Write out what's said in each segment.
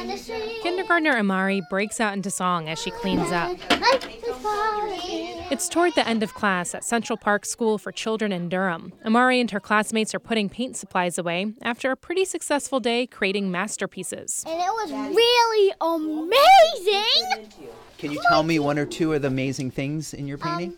Kindergartner Amari breaks out into song as she cleans up. It's toward the end of class at Central Park School for Children in Durham. Amari and her classmates are putting paint supplies away after a pretty successful day creating masterpieces. And it was really amazing! Can you tell me one or two of the amazing things in your painting?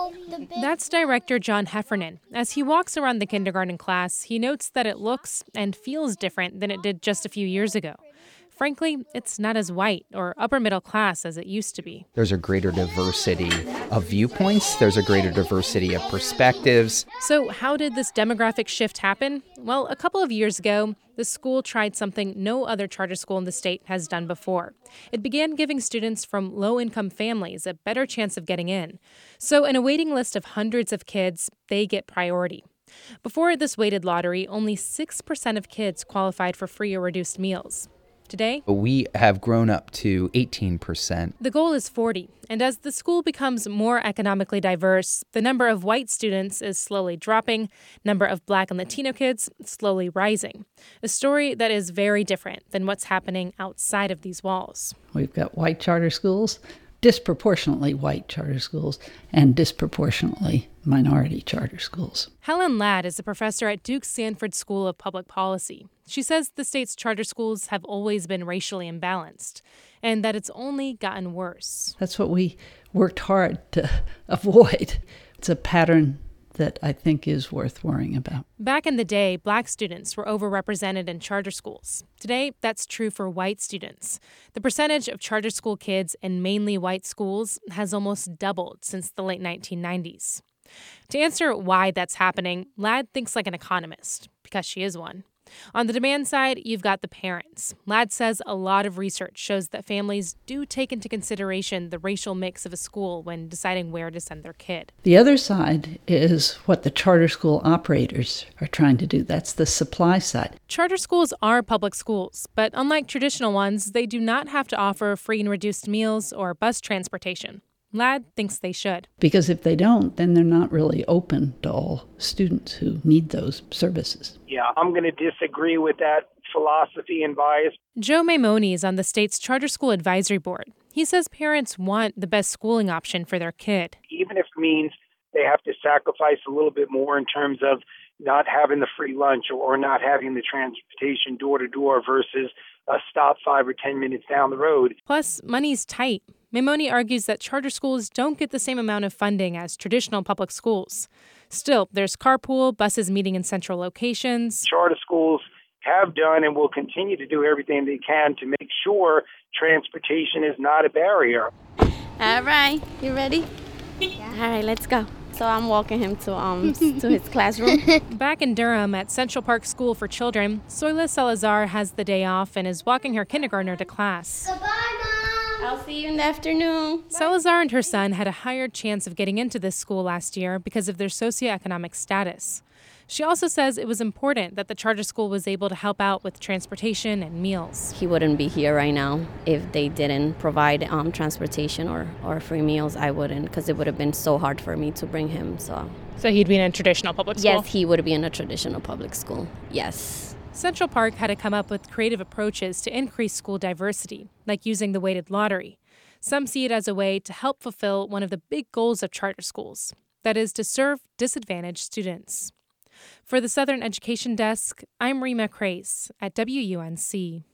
That's director John Heffernan. As he walks around the kindergarten class, he notes that it looks and feels different than it did just a few years ago. Frankly, it's not as white or upper middle class as it used to be. There's a greater diversity of viewpoints. There's a greater diversity of perspectives. So how did this demographic shift happen? Well, a couple of years ago, the school tried something no other charter school in the state has done before. It began giving students from low-income families a better chance of getting in. So in a waiting list of hundreds of kids, they get priority. Before this weighted lottery, only 6% of kids qualified for free or reduced meals. Today, we have grown up to 18%. The goal is 40, and as the school becomes more economically diverse, the number of white students is slowly dropping, number of Black and Latino kids slowly rising. A story that is very different than what's happening outside of these walls. We've got white charter schools, disproportionately white charter schools, and disproportionately minority charter schools. Helen Ladd is a professor at Duke's Sanford School of Public Policy. She says the state's charter schools have always been racially imbalanced and that it's only gotten worse. That's what we worked hard to avoid. It's a pattern that I think is worth worrying about. Back in the day, Black students were overrepresented in charter schools. Today, that's true for white students. The percentage of charter school kids in mainly white schools has almost doubled since the late 1990s. To answer why that's happening, Ladd thinks like an economist, because she is one. On the demand side, you've got the parents. Ladd says a lot of research shows that families do take into consideration the racial mix of a school when deciding where to send their kid. The other side is what the charter school operators are trying to do. That's the supply side. Charter schools are public schools, but unlike traditional ones, they do not have to offer free and reduced meals or bus transportation. Ladd thinks they should. Because if they don't, then they're not really open to all students who need those services. Yeah, I'm going to disagree with that philosophy and bias. Joe Maimoni is on the state's charter school advisory board. He says parents want the best schooling option for their kid. Even if it means they have to sacrifice a little bit more in terms of not having the free lunch or not having the transportation door to door versus a stop 5 or 10 minutes down the road. Plus, money's tight. Maimoni argues that charter schools don't get the same amount of funding as traditional public schools. Still, there's carpool, buses meeting in central locations. Charter schools have done and will continue to do everything they can to make sure transportation is not a barrier. All right, you ready? Yeah. All right, let's go. So I'm walking him to his classroom. Back in Durham at Central Park School for Children, Soyla Salazar has the day off and is walking her kindergartner to class. Goodbye, Mom! I'll see you in the afternoon. Salazar and her son had a higher chance of getting into this school last year because of their socioeconomic status. She also says it was important that the charter school was able to help out with transportation and meals. He wouldn't be here right now if they didn't provide transportation or free meals. I wouldn't, because it would have been so hard for me to bring him. So he'd be in a traditional public school? Yes, he would be in a traditional public school. Yes. Central Park had to come up with creative approaches to increase school diversity, like using the weighted lottery. Some see it as a way to help fulfill one of the big goals of charter schools, that is, to serve disadvantaged students. For the Southern Education Desk, I'm Rima Crace at WUNC.